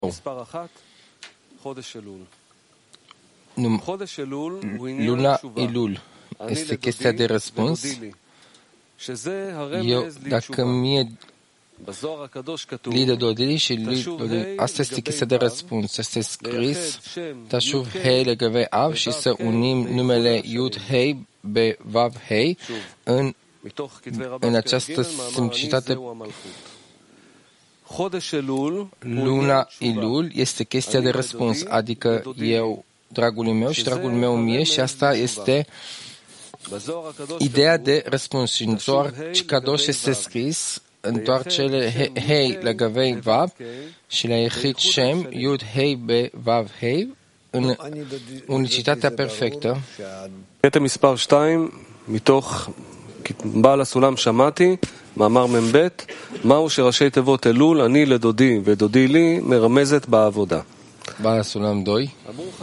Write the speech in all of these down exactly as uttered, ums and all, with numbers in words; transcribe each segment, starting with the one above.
Luna Elul este chestia de răspuns. Eu, dacă mie Li de Dodili și Li Dodili, asta este chestia de răspuns. Este scris Tashuv Hei legăve Av și să unim numele Yud Hei be Vav Hei în, în această simplicitate. Luna Elul este chestia de răspuns, adică eu, dragul meu și dragul meu mie, și asta este ideea de răspuns. Și în Zohar Kadosh este scris întoarcele Hei la Gavei Vav și la Yechid Shem Yud Hei be Vav Hei în unicitatea perfectă. קטע מספר שתיים מתוך בעל הסולם שמעתי מאמר מ"ב מהו שראשי תיבות אלול אני לדודי ודודי לי מרמזת בעבודה. בעל הסולם doi.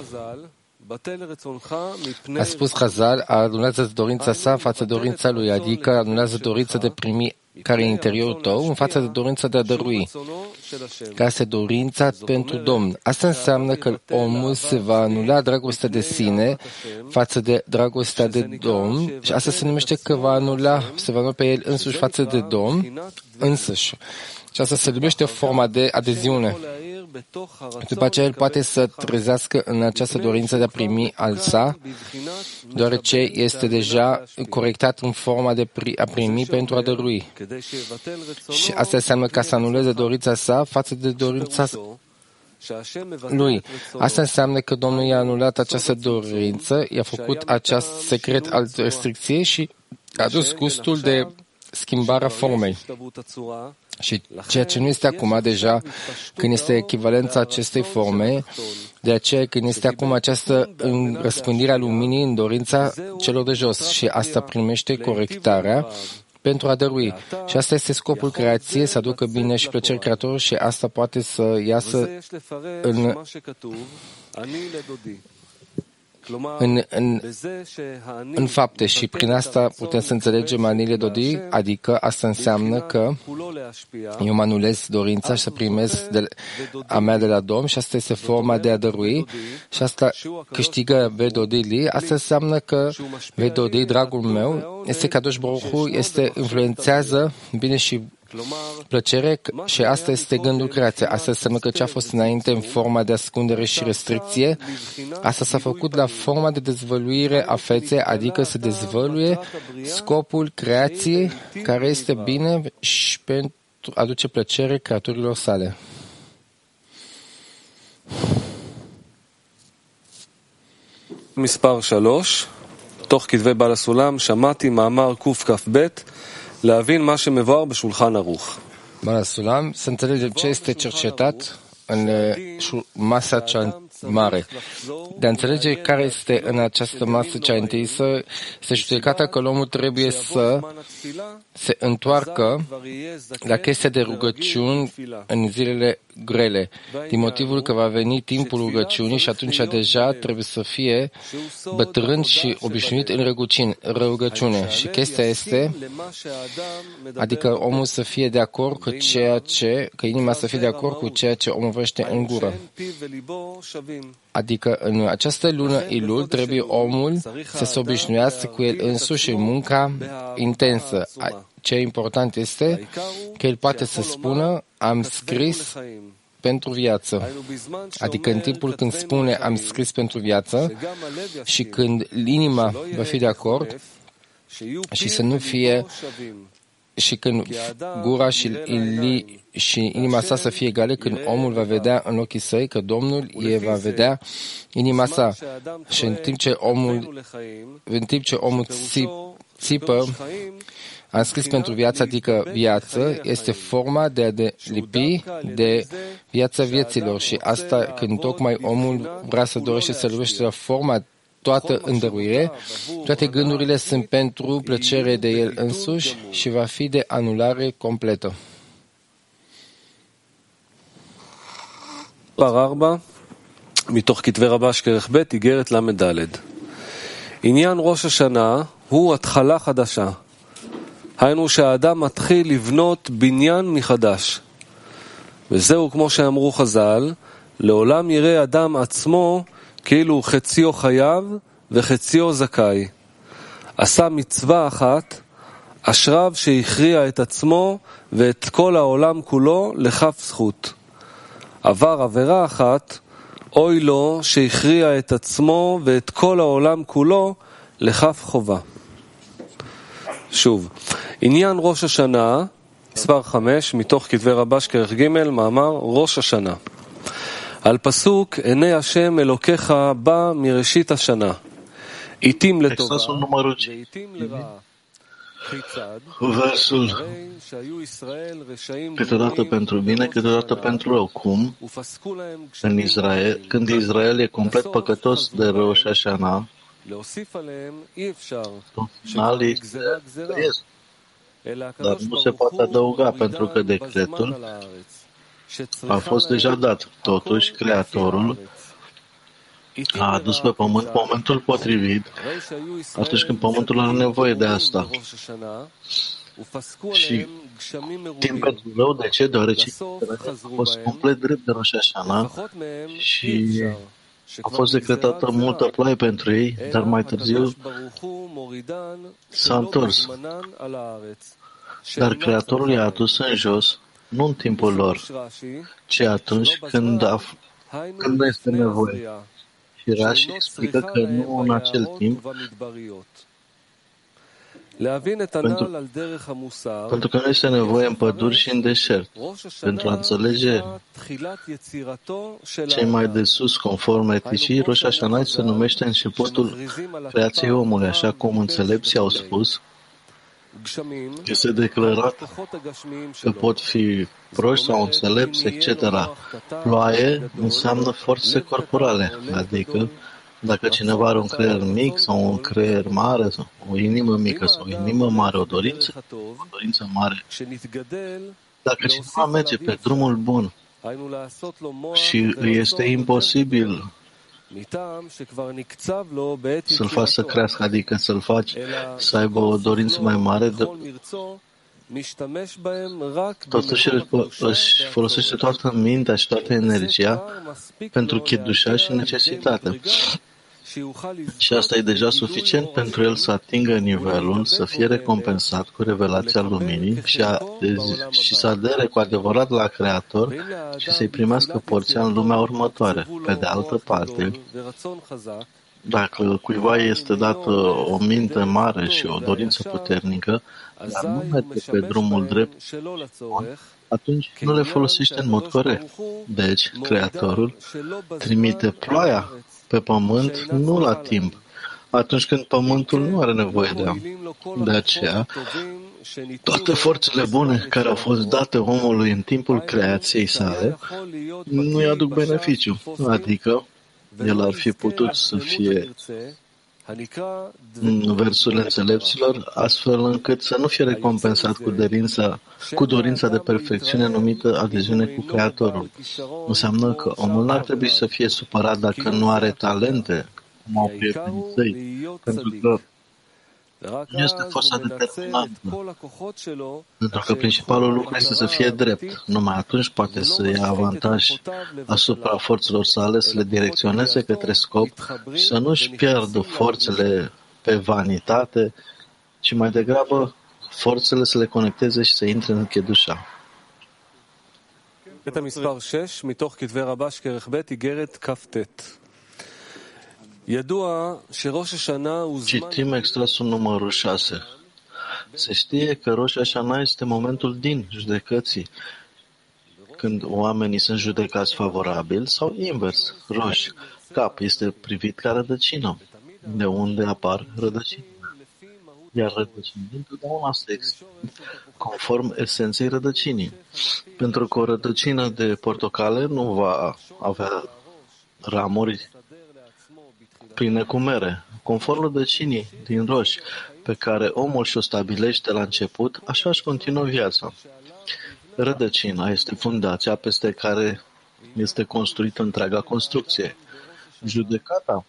A spus Chazal, anulează dorința sa față de dorința lui, adică anulează dorința de primi care e în interiorul tău în față de dorința de a dărui, care este dorința pentru Domn. Asta înseamnă că omul se va anula dragostea de sine față de dragostea de Domn și asta se numește că va anula, se va anula pe el însuși față de Domn însăși. Și asta se numește forma de adeziune. După aceea el poate să trezească în această dorință de a primi al sa, deoarece este deja corectat în forma de a primi pentru a dărui. Și asta înseamnă ca să anuleze dorința sa față de dorința lui. Asta înseamnă că Domnul i-a anulat această dorință, i-a făcut acest secret al restricției și a adus gustul de schimbarea formei. Și ceea ce nu este acum deja, când este echivalența acestei forme, de aceea când este acum această răspândire a luminii în dorința celor de jos și asta primește corectarea pentru a dărui. Și asta este scopul creației, să aducă bine și plăceri creatorului și asta poate să iasă în În, în, în fapte și prin asta putem să înțelegem anile dodi, adică asta înseamnă că eu mă anulez dorința și să primesc de, a mea de la Domn și asta este forma de a dărui și asta câștigă vedodili, asta înseamnă că vedodi, dragul meu, este Kadosh Baruch Hu, este influențează bine și plăcere și asta este gândul creației. Asta înseamnă că ce a fost înainte în forma de ascundere și restricție, asta s-a făcut la forma de dezvăluire a feței, adică să dezvăluie scopul creației care este bine și pentru aduce plăcere creaturilor sale. מספר שלוש, תוך כתבי בעל הסולם, שמעתי מאמר קכ"ב להבין מה שמבואר בשולחן ערוך. בעל הסולם, să înțelegem ce este cercetat în masa cea mare. De a înțelege care este în această masă cea întinsă, este judecata că omul trebuie să se întoarcă la chestia de rugăciuni în zilele grele, din motivul că va veni timpul rugăciunii și atunci deja trebuie să fie bătrân și obișnuit în rugăciune. Și chestia este, adică omul să fie de acord cu ceea ce, că inima să fie de acord cu ceea ce omul vorbește în gură. Adică în această lună Elul trebuie omul să se obișnuiască cu el însuși în munca intensă. Ce important este că el poate să spună, am scris pentru viață. Adică în timpul când spune, am scris pentru viață și când inima va fi de acord și să nu fie și când gura și, ili, și inima sa să fie egale, când omul va vedea în ochii săi că Domnul e va vedea inima sa. Și în timp ce omul, în timp ce omul țip, țipă, am scris pentru viață, adică viață, este forma de a de lipi de viața vieților. Și asta când tocmai omul vrea să dorește să iubește la forma toată în dăruire, toate gândurile sunt pentru plăcere de el însuși și va fi de anulare completă. מספר ארבע, מתוך כתבי רבש כרך ב' איגרת למד. עניין ראש השנה הוא התחלה חדשה. היינו שהאדם מתחיל לבנות בניין מחדש. וזהו כמו שאמרו חז"ל, לעולם יראה אדם עצמו כאילו חציו חייב וחציו זכאי. עשה מצווה אחת, אשריו שהכריע את עצמו ואת כל העולם כולו לכף זכות. עבר עבירה אחת, אוי לו שהכריע את עצמו ואת כל העולם כולו לכף חובה. שוב, עניין ראש השנה, מספר חמש, מתוך כתבי רבש כרך ג', מאמר ראש השנה. על פסוק, עיני השם אלוקיך בא מראשית השנה. עיתים לטובה ועיתים לרעה. Versul câteodată pentru bine, câteodată pentru rău. Cum? În Israel, când Israel e complet păcătos de Rosh Hashanah, final este trăiesc. Dar nu se poate adăuga pentru că decretul a fost deja dat. Totuși, Creatorul a adus pe pământ momentul potrivit atunci când pământul are nevoie de asta. Și timp pentru rău, de ce? Deoarece a fost complet drept de Rosh Hashanah și a fost decretată multă ploaie pentru ei, dar mai târziu s-a întors. Dar Creatorul i-a adus în jos, nu în timpul lor, ci atunci când, a, când nu este nevoie. Și Rashi explică că nu în acel timp, pentru, pentru că nu este nevoie în păduri și în deșert. Pentru a înțelege cei mai de sus, conform eticii, Rosh Hashanah se numește începutul creației omului, așa cum înțelepții au spus. Este declarat că pot fi proști sau înțelepți, et cetera. Ploaie înseamnă forțe corporale, adică dacă cineva are un creier mic sau un creier mare, sau o inimă mică sau o inimă mare, o dorință, o dorință mare, dacă cineva merge pe drumul bun și îi este imposibil să-l faci să crească, adică să-l faci să aibă o dorință mai mare, de... totuși își folosește toată mintea și toată energia pentru chidușa și necesitate. Și asta e deja suficient pentru el să atingă nivelul, să fie recompensat cu revelația luminii și, a, și să adere cu adevărat la Creator și să-i primească porția în lumea următoare. Pe de altă parte, dacă cuiva este dată o minte mare și o dorință puternică, dar nu merge pe drumul drept, atunci nu le folosește în mod corect. Deci, Creatorul trimite ploaia pe pământ nu la timp, atunci când pământul nu are nevoie de ea. De aceea, toate forțele bune care au fost date omului în timpul creației sale nu-i aduc beneficiu, adică el ar fi putut să fie în versurile înțelepților, astfel încât să nu fie recompensat cu dorința, cu dorința de perfecțiune numită adeziune cu Creatorul. Înseamnă că omul n-ar trebui să fie supărat dacă nu are talente, cum au prietenii săi, pentru că nu este forța determinantă. Pentru că principalul lucru este să fie drept. Numai atunci poate să ia avantaj asupra forțelor sale, să le direcționeze către scop și să nu-și pierdă forțele pe vanitate, ci mai degrabă forțele să le conecteze și să intre în chedușa. קטע מספר שש, מתוך כתבי רבש כרך ב' איגרת כ"ט. Citim extrasul numărul șase. Se știe că Rosh Hashanah este momentul din judecății, când oamenii sunt judecați favorabil sau invers. Rosh, cap, este privit ca rădăcină, de unde apar rădăcini. Iar rădăcinii întotdeauna se extind conform esenței rădăcinii. Pentru că o rădăcină de portocale nu va avea ramuri pline cu mere. Conform rădăcinii din roși pe care omul și-o stabilește la început, așa își continuă viața. Rădăcina este fundația peste care este construită întreaga construcție. Judecata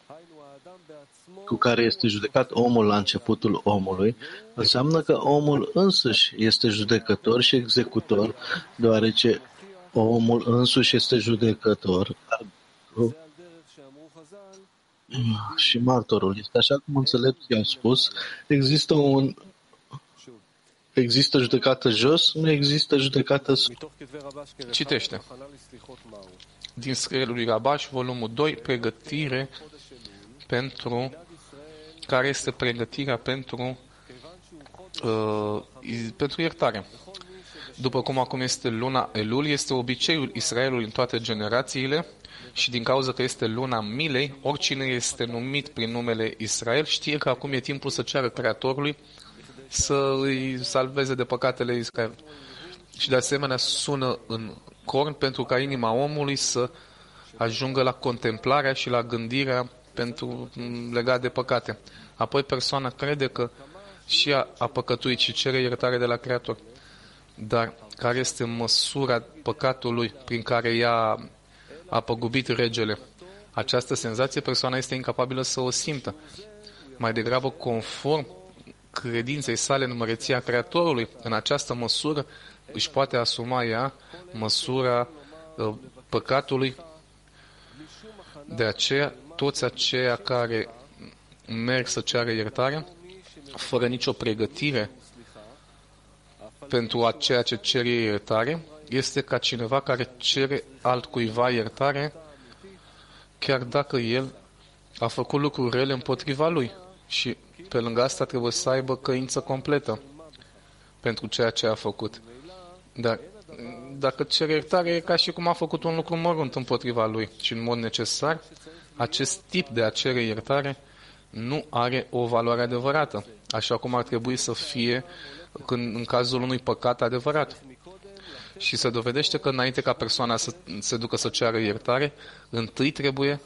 cu care este judecat omul la începutul omului înseamnă că omul însuși este judecător și executor, deoarece omul însuși este judecător și martorul. Este așa cum înțelepții au spus, există un există judecată jos, nu există judecată sus. Citește. Din scrierea lui Rabash, volumul doi, pregătire pentru, care este pregătirea pentru, uh, pentru iertare. După cum acum este luna Elul, este obiceiul Israelului în toate generațiile și din cauza că este luna milei, oricine este numit prin numele Israel știe că acum e timpul să ceară Creatorului să îi salveze de păcatele Israel. Și de asemenea sună în corn pentru ca inima omului să ajungă la contemplarea și la gândirea pentru legat de păcate. Apoi persoana crede că și ea a păcătuit și cere iertare de la Creator. Dar care este măsura păcatului prin care ea a păgubit regele? Această senzație persoana este incapabilă să o simtă. Mai degrabă, conform credinței sale în măreția Creatorului, în această măsură își poate asuma ea măsura uh, păcatului. De aceea, toți aceia care merg să ceară iertare, fără nicio pregătire pentru a ceea ce cere iertare, este ca cineva care cere altcuiva iertare, chiar dacă el a făcut lucruri rele împotriva lui. Și pe lângă asta trebuie să aibă căință completă pentru ceea ce a făcut. Dar dacă cere iertare, e ca și cum a făcut un lucru mărunt împotriva lui. Și în mod necesar, acest tip de a cere iertare nu are o valoare adevărată, așa cum ar trebui să fie când, în cazul unui păcat adevărat. Și se dovedește că înainte ca persoana să se ducă să ceară iertare, întâi trebuie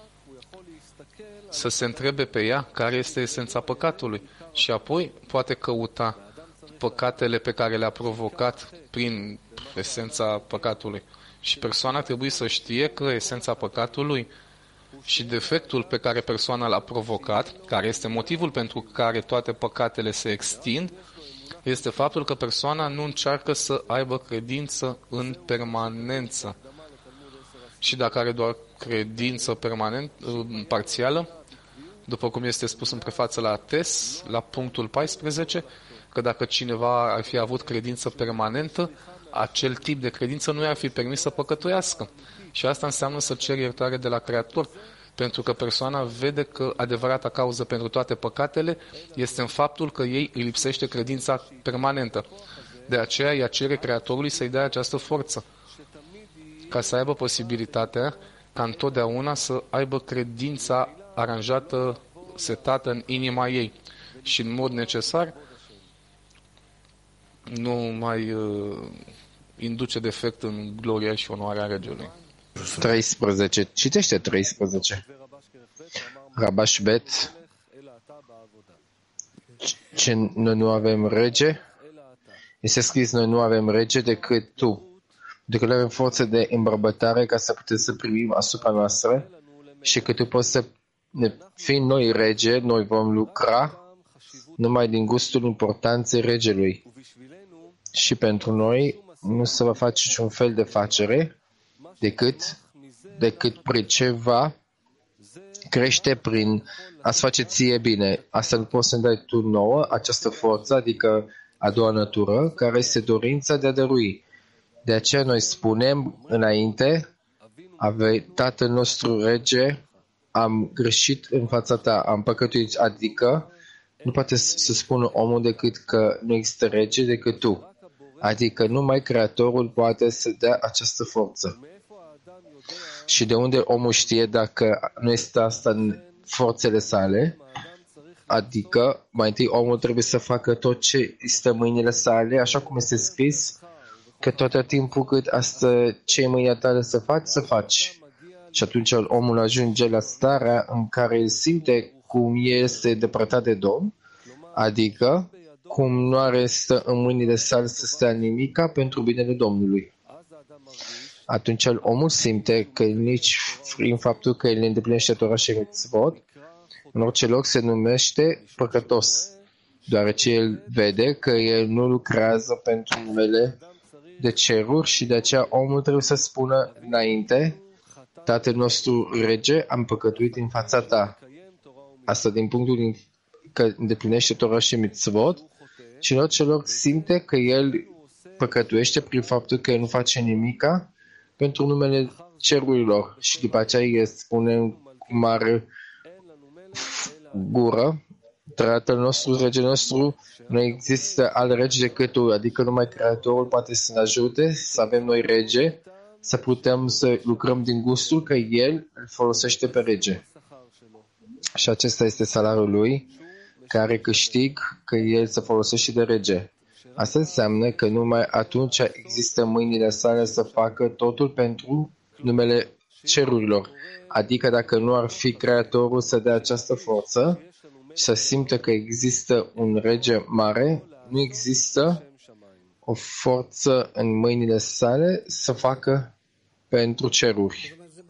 să se întrebe pe ea care este esența păcatului și apoi poate căuta păcatele pe care le-a provocat prin esența păcatului. Și persoana trebuie să știe că esența păcatului și defectul pe care persoana l-a provocat, care este motivul pentru care toate păcatele se extind, este faptul că persoana nu încearcă să aibă credință în permanență. Și dacă are doar credință permanent, parțială, după cum este spus în prefață la Tes, la punctul paisprezece, că dacă cineva ar fi avut credință permanentă, acel tip de credință nu i-ar fi permis să păcătuiască. Și asta înseamnă să ceri iertare de la Creator, pentru că persoana vede că adevărata cauză pentru toate păcatele este în faptul că ei îi lipsește credința permanentă. De aceea ea cere Creatorului să-i dea această forță, ca să aibă posibilitatea ca întotdeauna să aibă credința aranjată, setată în inima ei. Și în mod necesar nu mai uh, induce defect în gloria și onoarea regelui. treisprezece. Citește treisprezece. Rabash Bet. Ce noi nu avem rege? Este scris, noi nu avem rege decât tu. Decât avem forță de îmbărbătare ca să putem să primim asupra noastră și că tu poți să ne fii noi rege, noi vom lucra numai din gustul importanței regelui. Și pentru noi nu se va face niciun fel de facere decât, decât prin ceva crește prin a-ți face ție bine. Asta nu poți să-mi dai tu nouă, această forță, adică a doua natură, care este dorința de a dărui. De aceea noi spunem înainte, ave, Tatăl nostru rege, am greșit în fața ta, am păcătuit, adică nu poate să spună omul decât că nu există rege decât tu. Adică numai Creatorul poate să dea această forță. Și de unde omul știe dacă nu este asta în forțele sale? Adică mai întâi omul trebuie să facă tot ce este în mâinile sale, așa cum este scris, că tot timpul cât asta ce e mâinile tale să faci, să faci. Și atunci omul ajunge la starea în care el simte cum este depărtat de Domn, adică cum nu are stă în mâinile sale să stea nimica pentru binele Domnului. Atunci omul simte că nici prin faptul că el îndeplinește Torah și mitzvot, în orice loc se numește păcătos, deoarece el vede că el nu lucrează pentru numele de ceruri și de aceea omul trebuie să spună înainte: Tatăl nostru rege, am păcătuit în fața ta. Asta din punctul din că îndeplinește Torah și mitzvot, și în orice loc simte că el păcătuiește prin faptul că el nu face nimica pentru numele cerurilor. Și după aceea el spune cu mare gură: Tatăl nostru, rege nostru, nu există alt rege decât tu, adică numai Creatorul poate să ne ajute să avem noi rege, să putem să lucrăm din gustul că el îl folosește pe rege. Și acesta este salariul lui, care câștig că el se folosește de rege. Asta înseamnă că numai atunci există mâinile sale să facă totul pentru numele cerurilor. Adică dacă nu ar fi Creatorul să dea această forță și să simtă că există un rege mare, nu există o forță în mâinile sale să facă pentru ceruri.